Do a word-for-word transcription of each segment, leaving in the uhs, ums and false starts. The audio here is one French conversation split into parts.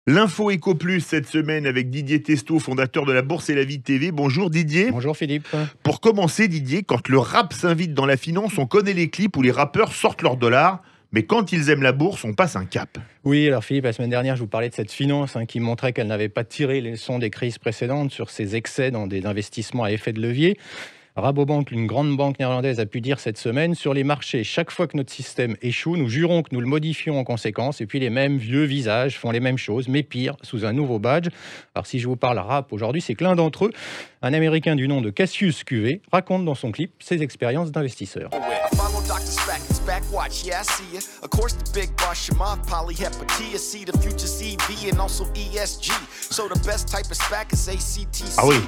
L'info Éco Plus cette semaine avec Didier Testo, fondateur de la Bourse et la Vie T V. Bonjour Didier. Bonjour Philippe. Pour commencer Didier, quand le rap s'invite dans la finance, on connaît les clips où les rappeurs sortent leurs dollars. Mais quand ils aiment la bourse, on passe un cap. Oui, alors Philippe, la semaine dernière, je vous parlais de cette finance hein, qui montrait qu'elle n'avait pas tiré les leçons des crises précédentes sur ses excès dans des investissements à effet de levier. Rabobank, une grande banque néerlandaise, a pu dire cette semaine: sur les marchés, chaque fois que notre système échoue, nous jurons que nous le modifions en conséquence. Et puis les mêmes vieux visages font les mêmes choses, mais pire, sous un nouveau badge. Alors si je vous parle rap aujourd'hui, c'est que l'un d'entre eux, un Américain du nom de Cassius Q V, raconte dans son clip ses expériences d'investisseur. Ah oui.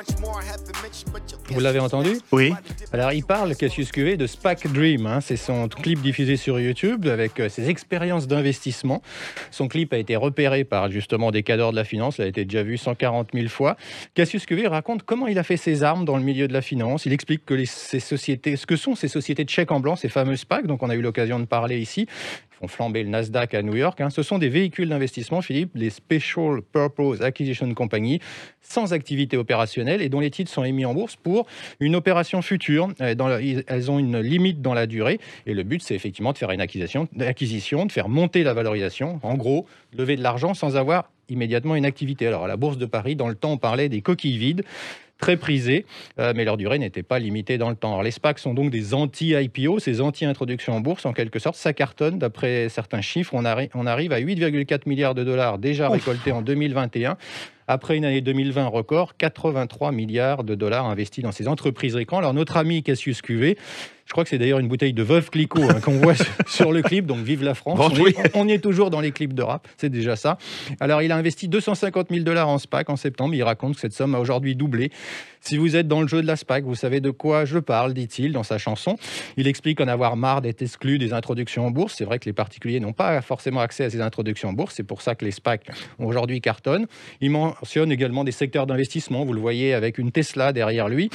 Vous l'avez entendu ? Oui. Alors il parle, Cassius Q V, de SPAC Dream. Hein. C'est son clip diffusé sur YouTube avec euh, ses expériences d'investissement. Son clip a été repéré par justement des cadors de la finance. Il a été déjà vu cent quarante mille fois. Cassius Q V raconte comment il a fait ses armes dans le milieu de la finance. Il explique que les, ces sociétés, ce que sont ces sociétés de chèques en blanc, ces fameux SPAC, donc on a eu l'occasion de parler ici, qui font flamber le Nasdaq à New York. Hein. Ce sont des véhicules d'investissement, Philippe, les Special Purpose Acquisition Company, sans activité opérationnelle et dont les titres sont émis en bourse pour une opération future. Dans la, elles ont une limite dans la durée et le but, c'est effectivement de faire une acquisition, acquisition, de faire monter la valorisation. En gros, lever de l'argent sans avoir immédiatement une activité. Alors à la Bourse de Paris, dans le temps, on parlait des coquilles vides, très prisés, euh, mais leur durée n'était pas limitée dans le temps. Alors, les SPAC sont donc des anti-I P O, ces anti-introductions en bourse, en quelque sorte. Ça cartonne, d'après certains chiffres. On, arri- on arrive à huit virgule quatre milliards de dollars déjà récoltés en deux mille vingt et un. Après une année deux mille vingt record, quatre-vingt-trois milliards de dollars investis dans ces entreprises écrans. Alors, notre ami Cassius Q V, je crois que c'est d'ailleurs une bouteille de Veuve Clicquot hein, qu'on voit sur le clip, donc vive la France. Bon, on, oui. est, on y est toujours dans les clips de rap, c'est déjà ça. Alors, il a investi deux cent cinquante mille dollars en SPAC en septembre. Il raconte que cette somme a aujourd'hui doublé. Si vous êtes dans le jeu de la SPAC, vous savez de quoi je parle, dit-il dans sa chanson. Il explique en avoir marre d'être exclu des introductions en bourse. C'est vrai que les particuliers n'ont pas forcément accès à ces introductions en bourse. C'est pour ça que les SPAC aujourd'hui cartonnent. Il mentionne également des secteurs d'investissement. Vous le voyez avec une Tesla derrière lui.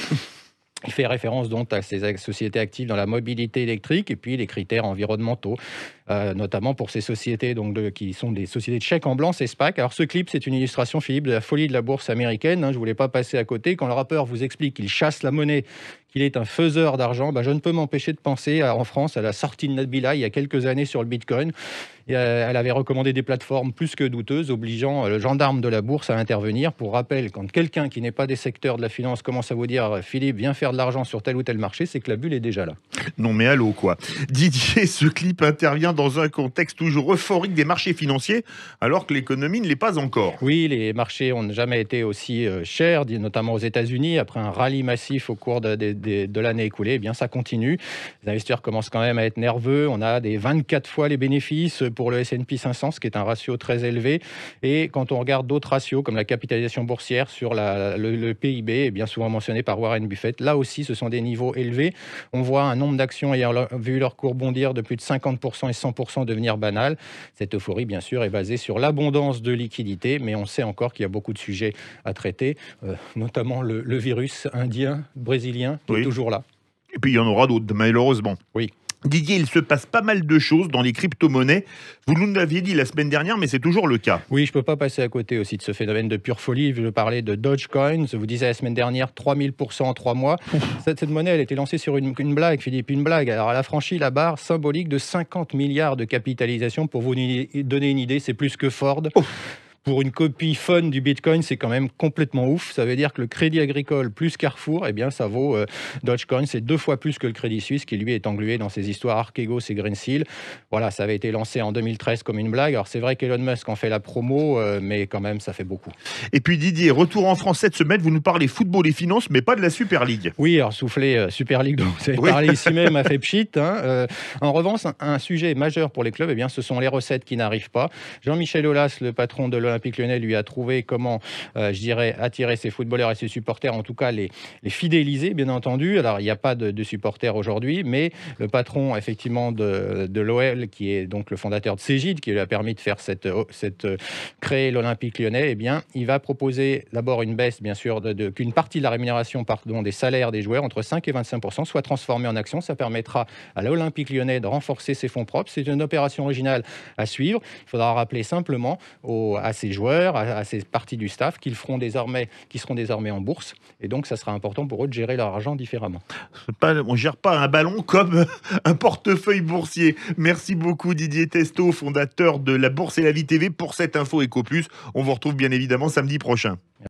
Il fait référence donc à ces sociétés actives dans la mobilité électrique et puis les critères environnementaux, euh, notamment pour ces sociétés donc de, qui sont des sociétés de chèques en blanc, ces SPAC. Alors ce clip, c'est une illustration, Philippe, de la folie de la bourse américaine. Hein, je ne voulais pas passer à côté. Quand le rappeur vous explique qu'il chasse la monnaie, qu'il est un faiseur d'argent, ben je ne peux m'empêcher de penser à, en France à la sortie de Nabila il y a quelques années sur le Bitcoin. Et, euh, elle avait recommandé des plateformes plus que douteuses, obligeant euh, le gendarme de la bourse à intervenir. Pour rappel, quand quelqu'un qui n'est pas des secteurs de la finance commence à vous dire « Philippe, viens faire de l'argent sur tel ou tel marché », c'est que la bulle est déjà là. Non mais allô quoi. Didier, ce clip intervient dans un contexte toujours euphorique des marchés financiers, alors que l'économie ne l'est pas encore. Oui, les marchés n'ont jamais été aussi euh, chers, notamment aux États-Unis. Après un rallye massif au cours de, de, de, de l'année écoulée, eh bien ça continue. Les investisseurs commencent quand même à être nerveux. On a des vingt-quatre fois les bénéfices pour le S and P cinq cents, ce qui est un ratio très élevé. Et quand on regarde d'autres ratios, comme la capitalisation boursière sur la, le, le P I B, est bien souvent mentionné par Warren Buffett, là aussi, ce sont des niveaux élevés. On voit un nombre d'actions ayant vu leur cours bondir de plus de cinquante pour cent et cent pour cent devenir banal. Cette euphorie, bien sûr, est basée sur l'abondance de liquidités, mais on sait encore qu'il y a beaucoup de sujets à traiter, euh, notamment le, le virus indien, brésilien, qui Oui. est toujours là. Et puis il y en aura d'autres, malheureusement. Oui. Didier, il se passe pas mal de choses dans les crypto-monnaies. Vous nous l'aviez dit la semaine dernière, mais c'est toujours le cas. Oui, je ne peux pas passer à côté aussi de ce phénomène de pure folie. Je parlais de Dogecoin. Je vous disais la semaine dernière, trois mille pour cent en trois mois. Cette, cette monnaie, elle a été lancée sur une, une blague, Philippe, une blague. Alors, elle a franchi la barre symbolique de cinquante milliards de capitalisation. Pour vous donner une idée, c'est plus que Ford. Oh. Pour une copie fun du Bitcoin, c'est quand même complètement ouf. Ça veut dire que le Crédit Agricole plus Carrefour, eh bien, ça vaut euh, Dogecoin. C'est deux fois plus que le Crédit Suisse, qui lui est englué dans ces histoires Archegos et Greensill. Voilà, ça avait été lancé en deux mille treize comme une blague. Alors, c'est vrai qu'Elon Musk en fait la promo, euh, mais quand même, ça fait beaucoup. Et puis Didier, retour en France cette semaine, vous nous parlez football et finance, mais pas de la Super League. Oui, alors soufflé euh, Super League, dont vous avez oui. parlé ici même, a fait pchit. Hein. Euh, en revanche, un, un sujet majeur pour les clubs, eh bien, ce sont les recettes qui n'arrivent pas. Jean-Michel Aulas, le patron de l'Olympique Lyonnais, lui a trouver comment, euh, je dirais, attirer ses footballeurs et ses supporters, en tout cas les, les fidéliser, bien entendu. Alors, il n'y a pas de, de supporters aujourd'hui, mais le patron, effectivement, de, de l'O L, qui est donc le fondateur de Cégide, qui lui a permis de faire cette, cette, créer l'Olympique Lyonnais, eh bien, il va proposer d'abord une baisse, bien sûr, de, de, qu'une partie de la rémunération, pardon, des salaires des joueurs, entre cinq et vingt-cinq pour cent, soit transformée en actions. Ça permettra à l'Olympique Lyonnais de renforcer ses fonds propres. C'est une opération originale à suivre. Il faudra rappeler simplement au, à ses joueurs, à, à ses parties du staff qui, le feront désormais, qui seront désormais en bourse. Et donc, ça sera important pour eux de gérer leur argent différemment. Pas, on ne gère pas un ballon comme un portefeuille boursier. Merci beaucoup Didier Testo, fondateur de la Bourse et la Vie T V, pour cette info Eco Plus. On vous retrouve bien évidemment samedi prochain.